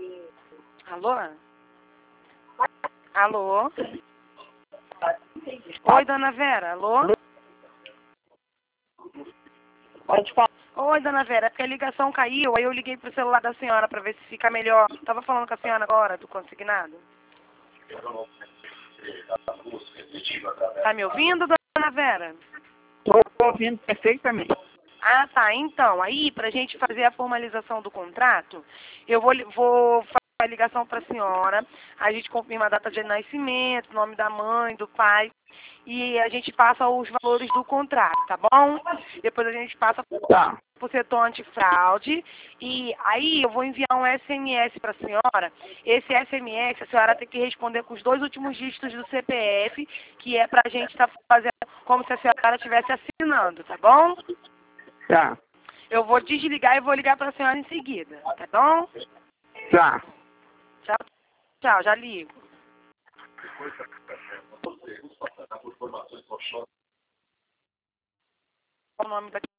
Alô? Alô? Oi, dona Vera, alô? Pode falar. Oi, dona Vera, é porque a ligação caiu, aí eu liguei pro celular da senhora pra ver se fica melhor. Tava falando com a senhora agora do consignado. Tá me ouvindo, dona Vera? Estou ouvindo perfeitamente. Ah, tá. Então, aí, pra gente fazer a formalização do contrato, eu vou fazer a ligação pra senhora, a gente confirma a data de nascimento, nome da mãe, do pai, e a gente passa os valores do contrato, tá bom? Depois a gente passa Tá. pro setor antifraude, e aí eu vou enviar um SMS pra senhora. Esse SMS a senhora tem que responder com os 2 últimos dígitos do CPF, que é pra gente estar fazendo como se a senhora estivesse assinando, tá bom? Tá. Eu vou desligar e vou ligar para a senhora em seguida, tá bom? Tá. Tchau, tchau, já ligo. Qual o nome da